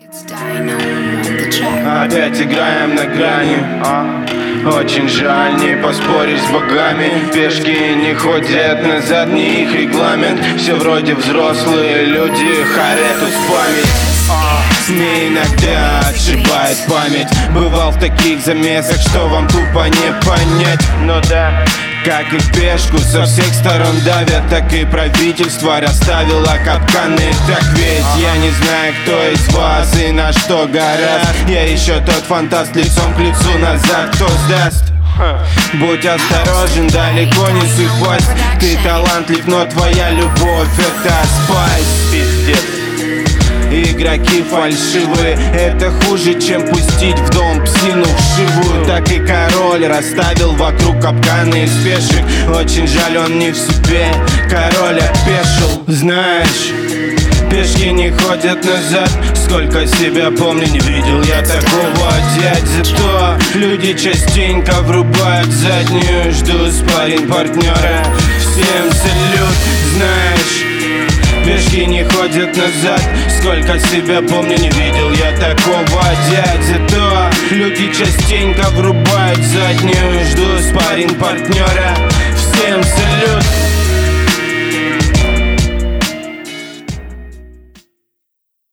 Опять играем на грани, очень жаль, не поспоришь с богами. Пешки не ходят назад, не их регламент. Все вроде взрослые люди, харят память. Мне иногда отшибает память. Бывал в таких замесах, что вам тупо не понять. Но да, как и пешку со всех сторон давят, так и правительство расставило капканы. Так ведь я не знаю, кто из вас и на что гораст. Я еще тот фантаст, лицом к лицу назад, кто сдаст. Будь осторожен, далеко не сыпасть. Ты талантлив, но твоя любовь это спайс. Пиздец. Игроки фальшивые, это хуже, чем пустить в дом псину вшивую. Так и король расставил вокруг капканы из пешек. Очень жаль, он не в себе, король опешил. Знаешь, пешки не ходят назад. Сколько себя помню, не видел я такого дядь. Зато люди частенько врубают заднюю. Жду спарринг-партнера, всем салют. Знаешь, пешки не ходят назад. Сколько себя помню, не видел я такого дядь. Зато люди частенько врубают заднюю. Жду спарринг-партнера, всем салют.